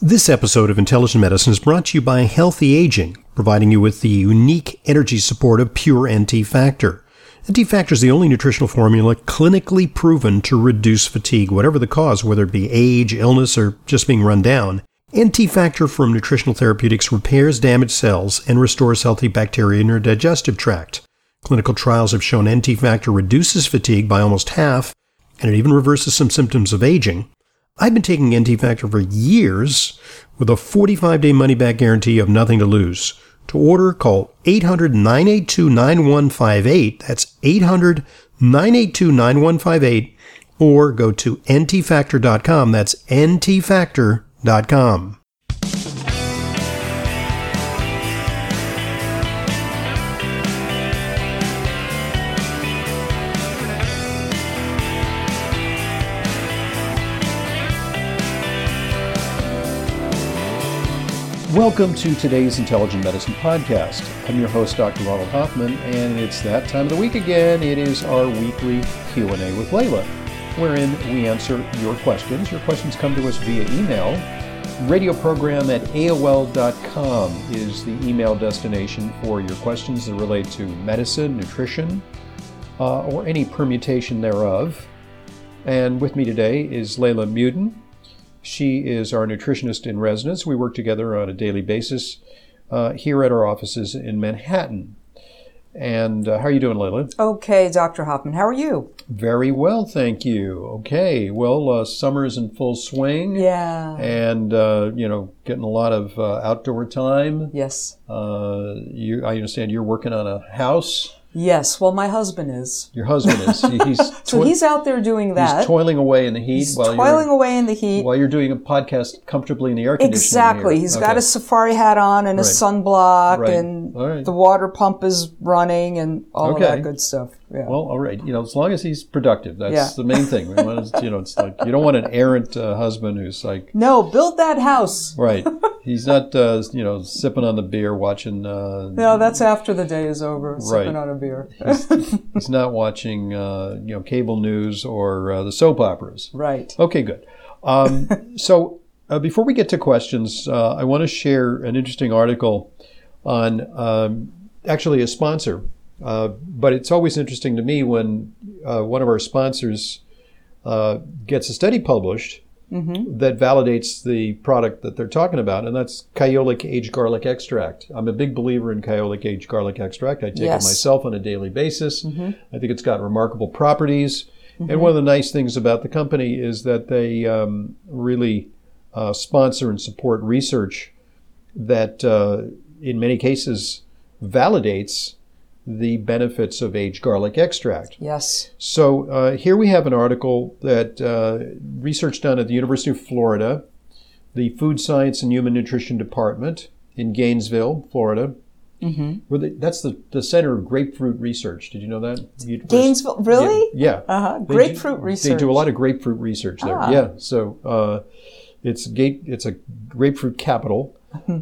This episode of Intelligent Medicine is brought to you by Healthy Aging, providing you with the unique energy support of Pure NT Factor. NT Factor is the only nutritional formula clinically proven to reduce fatigue, whatever the cause, whether it be age, illness, or just being run down. NT Factor from Nutritional Therapeutics repairs damaged cells and restores healthy bacteria in your digestive tract. Clinical trials have shown NT Factor reduces fatigue by almost half, and it even reverses some symptoms of aging. I've been taking NT Factor for years with a 45-day money-back guarantee of nothing to lose. To order, call 800-982-9158. That's 800-982-9158. Or go to ntfactor.com. That's ntfactor.com. Welcome to today's Intelligent Medicine Podcast. I'm your host, Dr. Ronald Hoffman, and it's that time of the week again. It is our weekly Q&A with Layla, wherein we answer your questions. Your questions come to us via email. Radioprogram@aol.com is the email destination for your questions that relate to medicine, nutrition, or any permutation thereof. And with me today is Layla Muedin. She is our nutritionist in residence. We work together on a daily basis here at our offices in Manhattan. And how are you doing, Layla? Okay, Dr. Hoffman. How are you? Very well, thank you. Okay, well, summer's in full swing. Yeah. And, getting a lot of outdoor time. Yes. I understand you're working on a house. Yes, well, my husband is. Your husband is. He's out there doing that. He's toiling away in the heat. While you're doing a podcast comfortably in the air conditioning. Exactly. He's got a safari hat on and a sunblock, and the water pump is running and all of that good stuff. Yeah. Well, all right. As long as he's productive, that's the main thing. We want it's like you don't want an errant husband who's like, no, build that house. Right. He's not, sipping on the beer, watching. No, that's after the day is over. Sipping on a beer. He's not watching, cable news or the soap operas. Right. Okay, good. So before we get to questions, I want to share an interesting article on actually a sponsor. But it's always interesting to me when one of our sponsors gets a study published that validates the product that they're talking about, and that's Kyolic Aged Garlic Extract. I'm a big believer in Kyolic Aged Garlic Extract. I take it myself on a daily basis. I think it's got remarkable properties. And one of the nice things about the company is that they really sponsor and support research that in many cases validates the benefits of aged garlic extract. Yes. So here we have an article that research done at the University of Florida, the Food Science and Human Nutrition Department in Gainesville, Florida. That's the center of grapefruit research. Did you know that? Gainesville, really? Yeah. Grapefruit research. They do a lot of grapefruit research there. Yeah. So it's a grapefruit capital.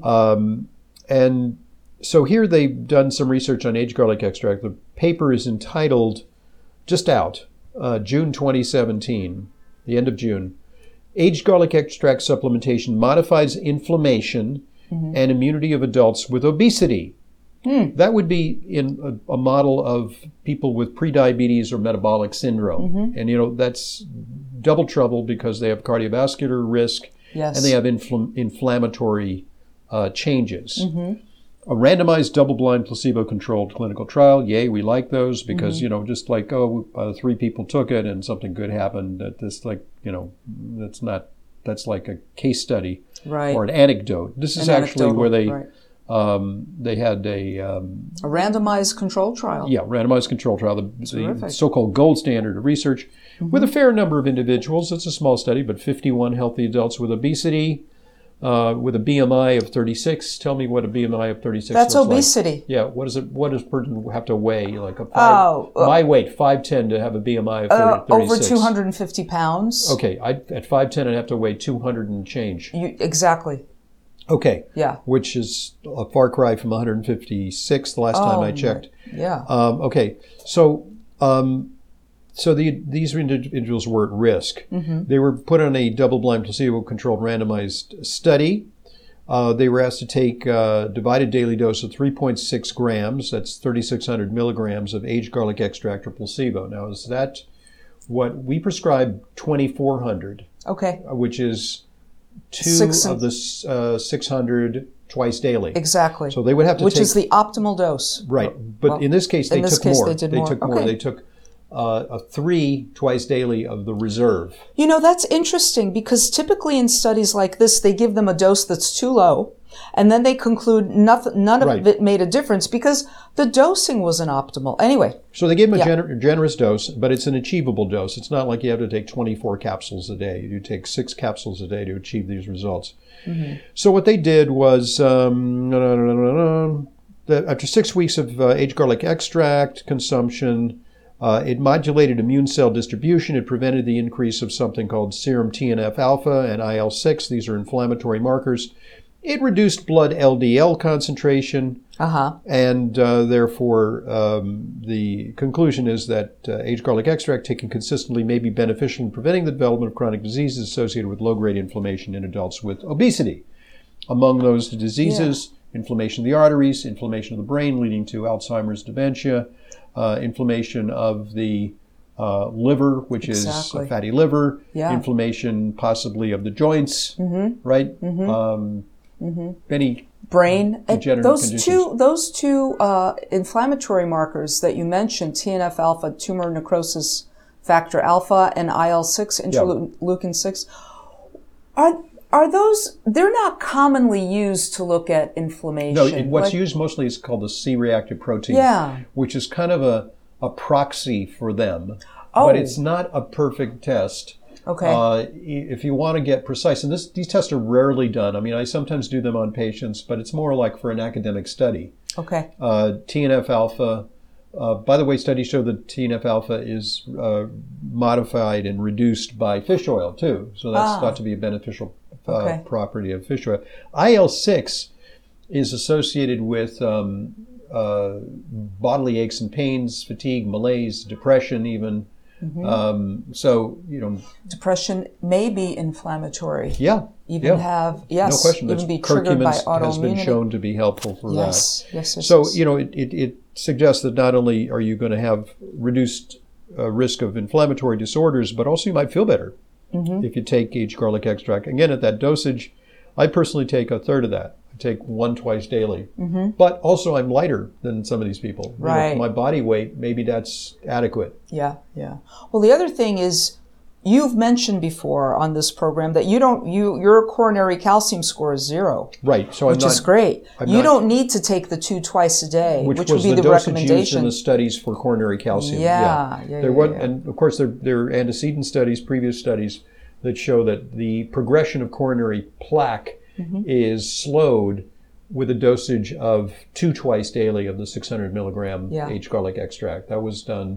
And so here they've done some research on aged garlic extract. The paper is entitled, just out, June 2017, the end of June. Aged garlic extract supplementation modifies inflammation and immunity of adults with obesity. That would be in a model of people with prediabetes or metabolic syndrome. And, that's double trouble because they have cardiovascular risk and they have inflammatory changes. A randomized, double-blind, placebo-controlled clinical trial. Yay, we like those because, just like, 3 people took it and something good happened. That's like a case study or an anecdote. This is actually where they had a randomized control trial. Yeah, randomized control trial, the so-called gold standard of research with a fair number of individuals. It's a small study, but 51 healthy adults with obesity. With a BMI of 36. Tell me what a BMI of 36 That's looks obesity. Like. Yeah, what does a person have to weigh? Like my weight, 5'10", to have a BMI of 36. Over 250 pounds. Okay, at 5'10", I'd have to weigh 200 and change. Exactly. Okay. Yeah. Which is a far cry from 156 the last time I checked. Yeah. Okay, so So these individuals were at risk. They were put on a double-blind, placebo-controlled, randomized study. They were asked to take a divided daily dose of 3.6 grams, that's 3,600 milligrams of aged garlic extract or placebo. Now, is that what we prescribe? 2,400. Okay. Which is of the 600 twice daily. Exactly. So they would have to Which is the optimal dose. Right. But in this case, they took more. They took more. They took 3 twice daily of the reserve. You know, that's interesting because typically in studies like this, they give them a dose that's too low, and then they conclude none of it made a difference because the dosing wasn't optimal. Anyway. So they gave them a generous dose, but it's an achievable dose. It's not like you have to take 24 capsules a day. You take 6 capsules a day to achieve these results. So what they did was, after 6 weeks of aged garlic extract consumption, it modulated immune cell distribution. It prevented the increase of something called serum TNF-alpha and IL-6. These are inflammatory markers. It reduced blood LDL concentration. And therefore, the conclusion is that aged garlic extract taken consistently may be beneficial in preventing the development of chronic diseases associated with low-grade inflammation in adults with obesity. Among those diseases, inflammation of the arteries, inflammation of the brain leading to Alzheimer's, dementia, inflammation of the liver, which is a fatty liver, inflammation possibly of the joints, right? Many brain. Those two inflammatory markers that you mentioned, TNF-alpha, tumor necrosis factor alpha, and IL-6, interleukin 6, are those, they're not commonly used to look at inflammation. No, what's used mostly is called the C-reactive protein, which is kind of a proxy for them. But it's not a perfect test. Okay. If you want to get precise, and these tests are rarely done. I mean, I sometimes do them on patients, but it's more like for an academic study. Okay. TNF-alpha, by the way, studies show that TNF-alpha is modified and reduced by fish oil, too. So that's thought to be a beneficial property of fish oil. IL-6 is associated with bodily aches and pains, fatigue, malaise, depression even. So, depression may be inflammatory. Yeah. Have, no question. Even be triggered by autoimmunity. Has been shown to be helpful for that. Yes. So, it suggests that not only are you going to have reduced risk of inflammatory disorders, but also you might feel better if you take aged garlic extract. Again, at that dosage, I personally take a third of that. I take 1 twice daily. But also I'm lighter than some of these people. Right. For my body weight, maybe that's adequate. Yeah. Well, the other thing is, you've mentioned before on this program that your coronary calcium score is 0. Right. So which is great. You don't need to take the 2 twice a day, which would be the recommendation. Used in the studies for coronary calcium. And of course, there are antecedent studies, previous studies that show that the progression of coronary plaque is slowed with a dosage of 2 twice daily of the 600 milligram aged garlic extract. That was done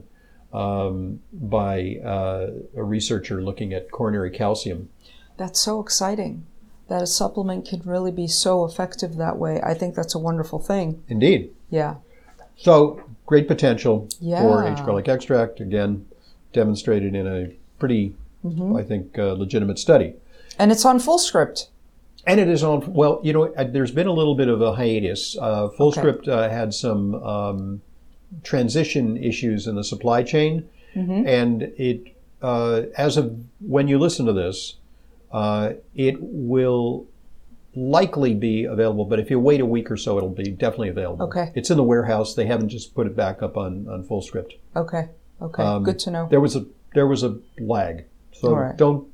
by a researcher looking at coronary calcium. That's so exciting that a supplement can really be so effective that way. I think that's a wonderful thing. Indeed. Yeah. So great potential for aged garlic extract, again, demonstrated in a pretty, I think, legitimate study. And it's on Fullscript. And it is on, well, there's been a little bit of a hiatus. Fullscript had some transition issues in the supply chain. And it, as of when you listen to this, it will likely be available, but if you wait a week or so, it'll be definitely available. Okay. It's in the warehouse. They haven't just put it back up on Fullscript. Okay. Good to know. There was a lag. So don't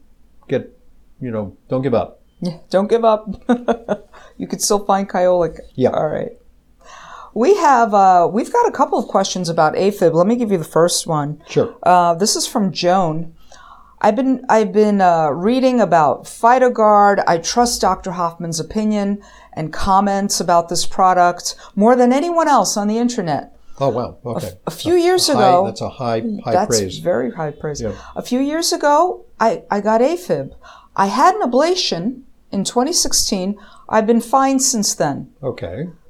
give up. Yeah, don't give up. You could still find Kyolic. Yeah. All right. We've got a couple of questions about AFib. Let me give you the first one. Sure. This is from Joan. I've been reading about PhytoGuard. I trust Dr. Hoffman's opinion and comments about this product more than anyone else on the internet. Oh, wow. Okay. A few years ago. That's a high praise. That's very high praise. Yeah. A few years ago, I got AFib. I had an ablation in 2016. I've been fine since then. Okay.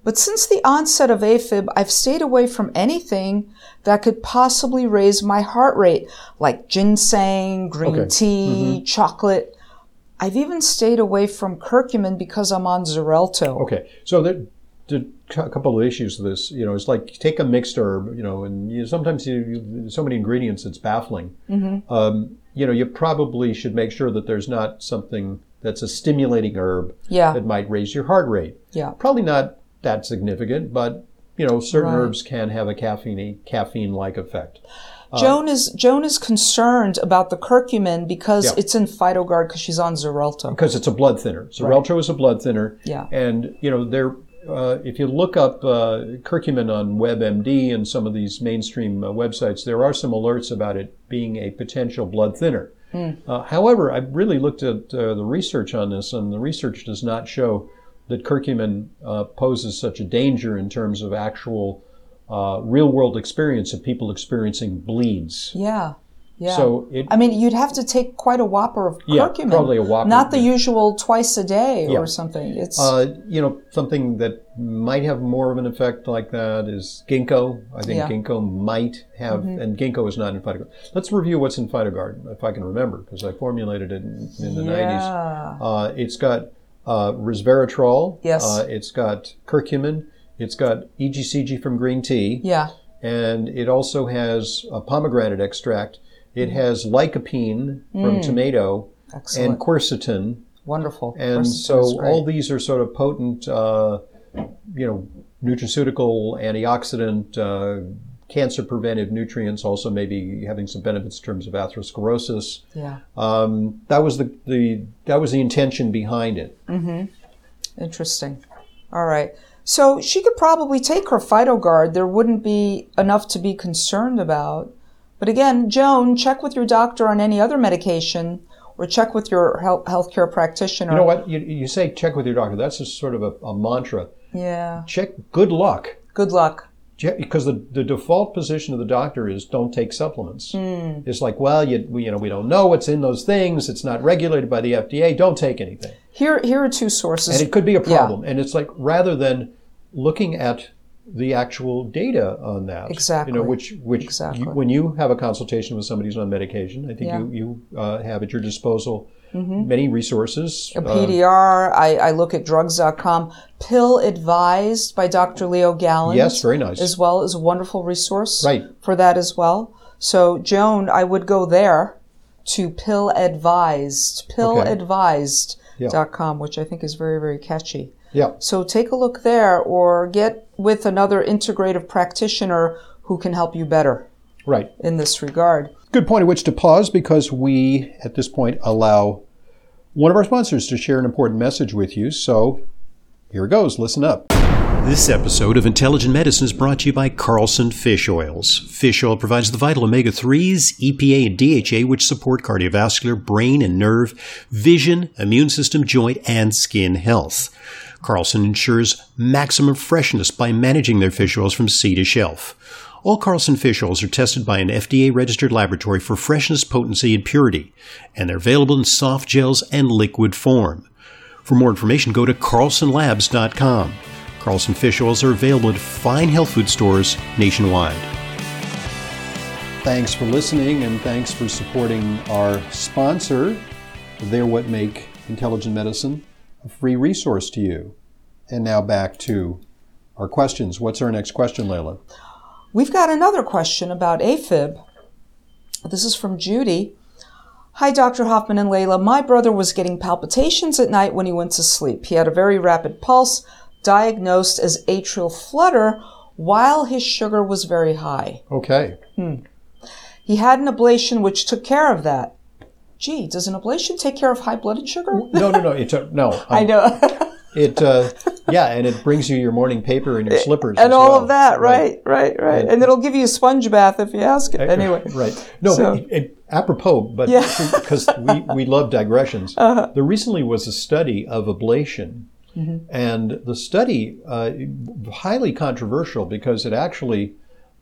But since the onset of AFib, I've stayed away from anything that could possibly raise my heart rate, like ginseng, green tea, chocolate. I've even stayed away from curcumin because I'm on Xarelto. Okay, so there are a couple of issues with this. It's like take a mixed herb, and sometimes so many ingredients, it's baffling. You probably should make sure that there's not something that's a stimulating herb that might raise your heart rate. Yeah. Probably not that significant, but certain herbs can have a caffeine-like effect. Joan is concerned about the curcumin because it's in PhytoGuard because she's on Xarelto. Because it's a blood thinner. Xarelto is a blood thinner. Yeah. And if you look up curcumin on WebMD and some of these mainstream websites, there are some alerts about it being a potential blood thinner. However, I've really looked at the research on this, and the research does not show that curcumin poses such a danger in terms of actual real-world experience of people experiencing bleeds. Yeah. So you'd have to take quite a whopper of curcumin. Probably a whopper. Not the usual twice a day or something. It's something that might have more of an effect like that is ginkgo. I think ginkgo might have, and ginkgo is not in PhytoGuard. Let's review what's in PhytoGuard, if I can remember, because I formulated it in the 90s. It's got resveratrol. Yes. It's got curcumin. It's got EGCG from green tea. Yeah. And it also has a pomegranate extract. It has lycopene from tomato. Excellent. And quercetin. Wonderful. And so all these are sort of potent, nutraceutical, antioxidant, cancer preventive nutrients, also maybe having some benefits in terms of atherosclerosis. Yeah. That was the intention behind it. Interesting. All right. So she could probably take her PhytoGuard. There wouldn't be enough to be concerned about. But again, Joan, check with your doctor on any other medication, or check with your healthcare practitioner. You know what? You say check with your doctor. That's just sort of a mantra. Yeah. Check. Good luck. Good luck. Because the default position of the doctor is don't take supplements. It's like, well, we don't know what's in those things. It's not regulated by the FDA. Don't take anything. Here are two sources. And it could be a problem. And it's like, rather than looking at the actual data on that. Exactly. Which when you have a consultation with somebody who's on medication, I think you have at your disposal many resources. A PDR, I look at drugs.com. Pill Advised by Dr. Leo Galland. Yes, very nice. As well as a wonderful resource right. for that as well. So, Joan, I would go there to Pill Advised. Pilladvised.com, which I think is very, very catchy. Yeah. So take a look there, or get with another integrative practitioner who can help you better. Right. In this regard. Good point at which to pause, because we, at this point, allow one of our sponsors to share an important message with you. So here it goes. Listen up. This episode of Intelligent Medicine is brought to you by Carlson Fish Oils. Fish oil provides the vital omega-3s, EPA, and DHA, which support cardiovascular, brain and nerve, vision, immune system, joint, and skin health. Carlson ensures maximum freshness by managing their fish oils from sea to shelf. All Carlson fish oils are tested by an FDA-registered laboratory for freshness, potency, and purity, and they're available in soft gels and liquid form. For more information, go to carlsonlabs.com. Carlson fish oils are available at fine health food stores nationwide. Thanks for listening, and thanks for supporting our sponsor. They're what make Intelligent Medicine a free resource to you. And now back to our questions. What's our next question, Layla? We've got another question about AFib. This is from Judy. Hi, Dr. Hoffman and Layla. My brother was getting palpitations at night when he went to sleep. He had a very rapid pulse, diagnosed as atrial flutter, while his sugar was very high. Okay. He had an ablation which took care of that. Gee, does an ablation take care of high blood sugar? No. I know. And it brings you your morning paper and your slippers and all of that, right. And it'll give you a sponge bath if you ask it. Anyway. Right. No, so, apropos, but because we love digressions, there recently was a study of ablation. And the study, highly controversial, because it actually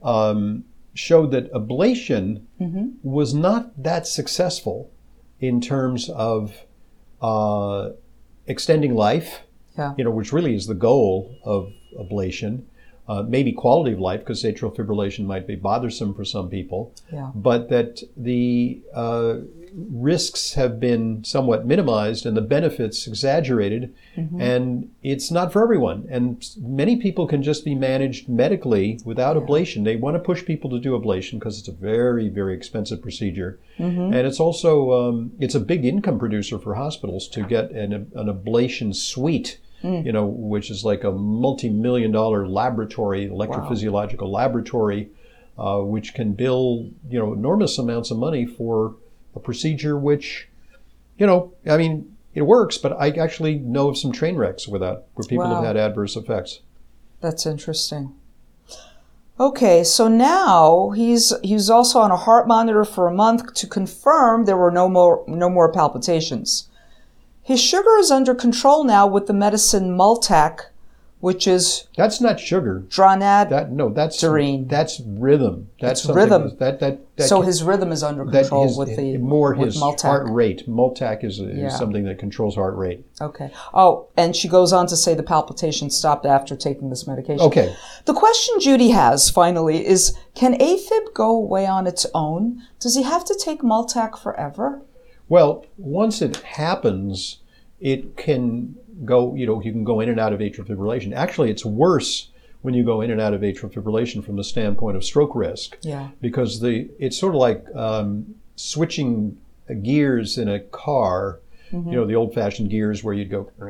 showed that ablation was not that successful in terms of extending life, which really is the goal of ablation. Maybe quality of life, because atrial fibrillation might be bothersome for some people, but that the risks have been somewhat minimized and the benefits exaggerated, and it's not for everyone. And many people can just be managed medically without ablation. They want to push people to do ablation because it's a very, very expensive procedure. And it's also, it's a big income producer for hospitals to get an ablation suite, which is like a multi-million-dollar laboratory, electrophysiological laboratory, which can bill, enormous amounts of money for a procedure which, it works, but I actually know of some train wrecks with that, where people have had adverse effects. That's interesting. Okay, so now he's also on a heart monitor for a month to confirm there were no more palpitations. His sugar is under control now with the medicine Multaq, which is... That's not sugar. Dronabinol. That's rhythm. That's rhythm. So his rhythm is under control with Multaq. Heart rate. Multaq is something that controls heart rate. Okay. Oh, and she goes on to say the palpitations stopped after taking this medication. Okay. The question Judy has, finally, is can AFib go away on its own? Does he have to take Multaq forever? Well, once it happens, it can go, you can go in and out of atrial fibrillation. Actually, it's worse when you go in and out of atrial fibrillation from the standpoint of stroke risk. Yeah. Because it's sort of like switching gears in a car, the old-fashioned gears where you'd go,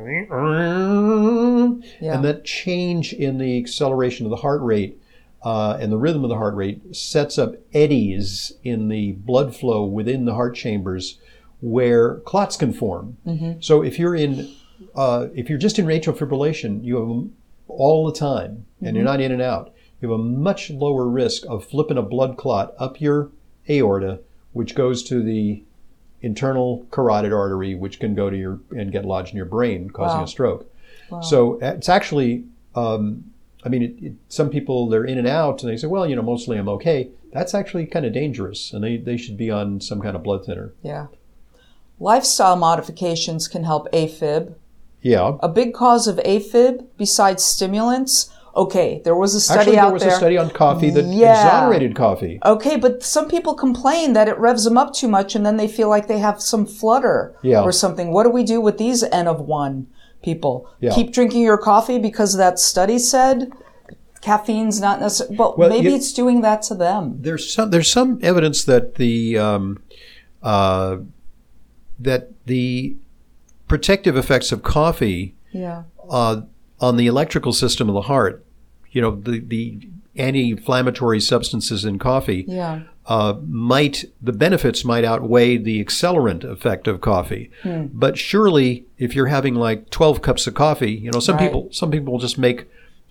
and that change in the acceleration of the heart rate and the rhythm of the heart rate sets up eddies in the blood flow within the heart chambers where clots can form. So if you're just in atrial fibrillation, you have them all the time, and you're not in and out. You have a much lower risk of flipping a blood clot up your aorta, which goes to the internal carotid artery, which can go and get lodged in your brain, causing a stroke. Wow. So it's actually, some people, they're in and out, and they say, well, mostly I'm okay. That's actually kind of dangerous, and they should be on some kind of blood thinner. Yeah. Lifestyle modifications can help AFib. Yeah. A big cause of AFib, besides stimulants, there was a study there was a study on coffee that exonerated coffee. Okay, but some people complain that it revs them up too much and then they feel like they have some flutter or something. What do we do with these N of 1 people? Yeah. Keep drinking your coffee because that study said caffeine's not necessary. Well, maybe it's doing that to them. There's some evidence that the protective effects of coffee on the electrical system of the heart, the anti-inflammatory substances in coffee, the benefits might outweigh the accelerant effect of coffee. But surely, if you're having like 12 cups of coffee, some people will just make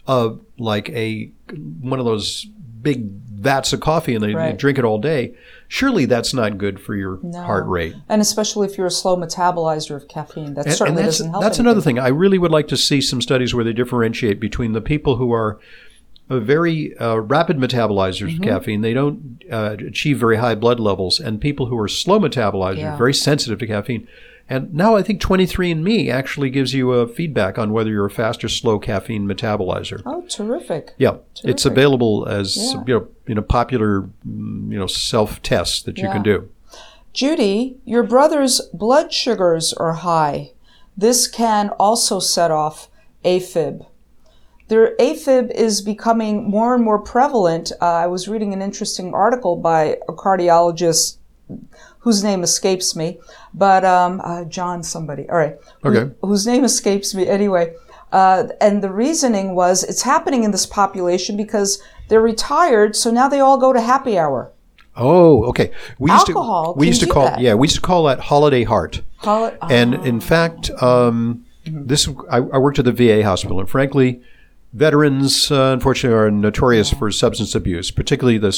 one of those big vats of coffee and they drink it all day. Surely that's not good for your heart rate. And especially if you're a slow metabolizer of caffeine, that certainly doesn't help. That's another thing. I really would like to see some studies where they differentiate between the people who are very rapid metabolizers of caffeine. They don't achieve very high blood levels, and people who are slow metabolizers, very sensitive to caffeine. And now I think 23andMe actually gives you a feedback on whether you're a fast or slow caffeine metabolizer. Oh, terrific. Yeah. It's available as popular self-tests that you can do. Judy, your brother's blood sugars are high. This can also set off AFib. Their AFib is becoming more and more prevalent. I was reading an interesting article by a cardiologist whose name escapes me, but John somebody. All right. Okay. Whose name escapes me anyway. And the reasoning was it's happening in this population because they're retired, so now they all go to happy hour. Oh, okay. We used to call that holiday heart. And in fact, I worked at the VA hospital, and frankly, veterans, unfortunately, are notorious for substance abuse, particularly the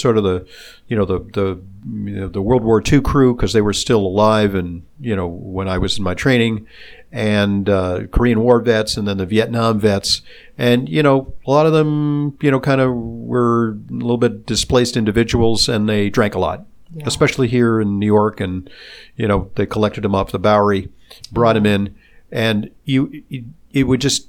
World War II crew, because they were still alive, and when I was in my training, and Korean War vets, and then the Vietnam vets, and a lot of them, kind of were a little bit displaced individuals, and they drank a lot, especially here in New York, and they collected them off the Bowery, brought them in, and it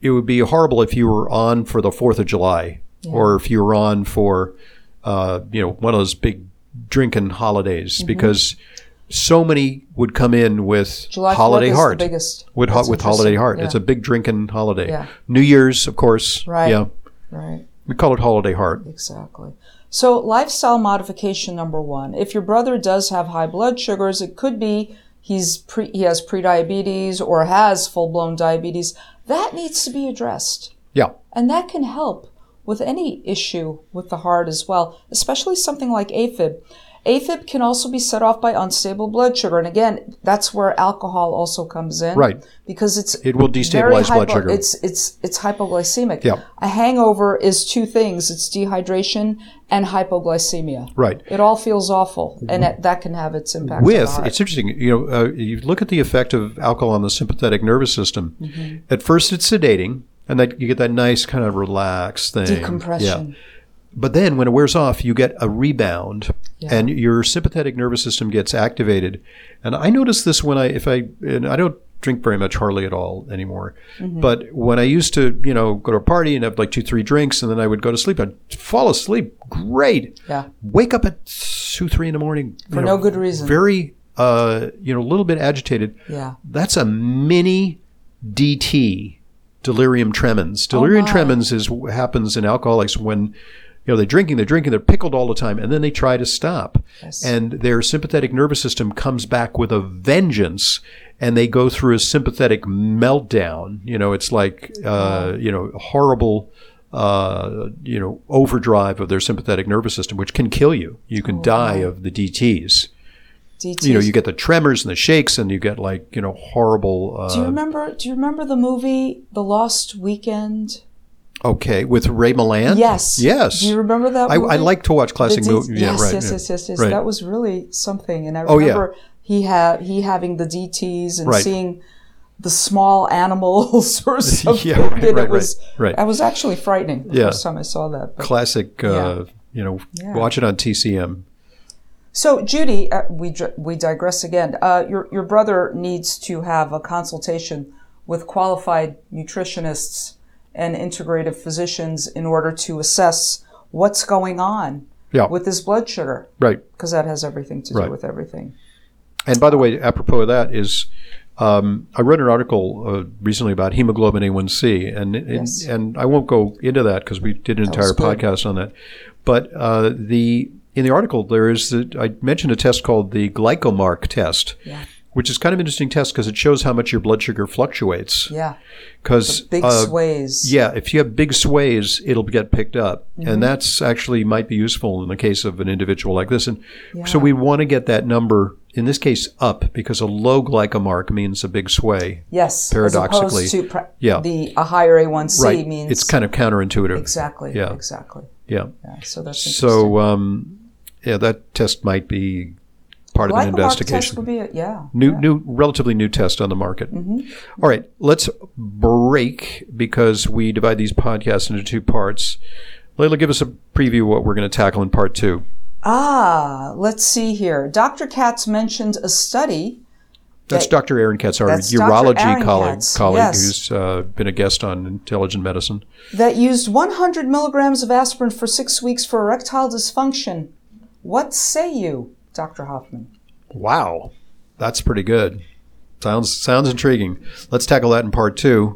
it would be horrible if you were on for the 4th of July or if you were on for, one of those big drinking holidays because so many would come in with July Holiday 4th is Heart. The biggest. With Holiday Heart. Yeah. It's a big drinking holiday. Yeah. New Year's, of course. Right. Yeah. Right. We call it Holiday Heart. Exactly. So lifestyle modification number 1. If your brother does have high blood sugars, it could be he has prediabetes or has full-blown diabetes. That needs to be addressed. Yeah. And that can help with any issue with the heart as well, especially something like AFib. AFib can also be set off by unstable blood sugar. And again, that's where alcohol also comes in. Right. Because it will destabilize blood sugar. It's hypoglycemic. Yeah. A hangover is 2 things. It's dehydration and hypoglycemia. Right. It all feels awful, and that can have its impact on the heart. It's interesting, you look at the effect of alcohol on the sympathetic nervous system. At first it's sedating, and that you get that nice kind of relaxed thing. Decompression. Yeah. But then when it wears off, you get a rebound, and your sympathetic nervous system gets activated. And I notice this when I don't drink very much, hardly at all anymore. But when I used to, go to a party and have like 2-3 drinks, and then I would go to sleep, I'd fall asleep. Great. Yeah. Wake up at 2-3 in the morning For no good reason. Very, a little bit agitated. Yeah. That's a mini DT, delirium tremens. Delirium tremens happens in alcoholics when they're drinking, they're pickled all the time, and then they try to stop. Yes. And their sympathetic nervous system comes back with a vengeance, and they go through a sympathetic meltdown. It's like, horrible, overdrive of their sympathetic nervous system, which can kill you. You can die of the DTs. You get the tremors and the shakes, and you get horrible. Do you remember the movie The Lost Weekend? Okay, with Ray Milland? Yes. Yes. Do you remember that movie? I like to watch classic movies. Yes, right. Yes. Right. That was really something. And I remember he having the DTs and seeing the small animals or something. Right. I was actually frightening the first time I saw that. But, classic, watch it on TCM. So, Judy, we digress again. Your brother needs to have a consultation with qualified nutritionists and integrative physicians in order to assess what's going on with his blood sugar. Right. Because that has everything to do with everything. And by the way, apropos of that is, I read an article recently about hemoglobin A1C, and I won't go into that because we did an entire podcast on that. But in the article, I mentioned a test called the Glycomark test. Yeah. Which is kind of an interesting test because it shows how much your blood sugar fluctuates. Yeah. Because big sways. Yeah, if you have big sways, it'll get picked up, and that's actually might be useful in the case of an individual like this. And so we want to get that number, in this case, up because a low glycomark means a big sway. Yes. Paradoxically, as opposed to a higher A1C means it's kind of counterintuitive. Exactly. Yeah. Exactly. Yeah. So that's interesting. So that test might be part of an investigation. Test would be relatively new test on the market. All right, let's break because we divide these podcasts into 2 parts. Layla, give us a preview of what we're going to tackle in part 2. Let's see here. Dr. Katz mentioned a study. That's Dr. Aaron Katz, our urology colleague who's been a guest on Intelligent Medicine. That used 100 milligrams of aspirin for 6 weeks for erectile dysfunction. What say you, Dr. Hoffman? Wow, that's pretty good. Sounds intriguing. Let's tackle that in part 2.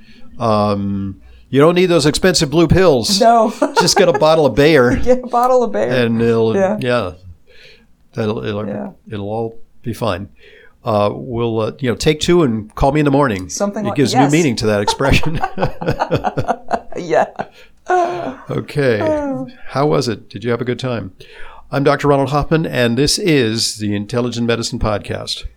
You don't need those expensive blue pills. No. Just get a bottle of Bayer. Get a bottle of Bayer. And it'll all be fine. We'll take 2 and call me in the morning. It gives new meaning to that expression. Yeah. Okay. How was it? Did you have a good time? I'm Dr. Ronald Hoffman, and this is the Intelligent Medicine Podcast.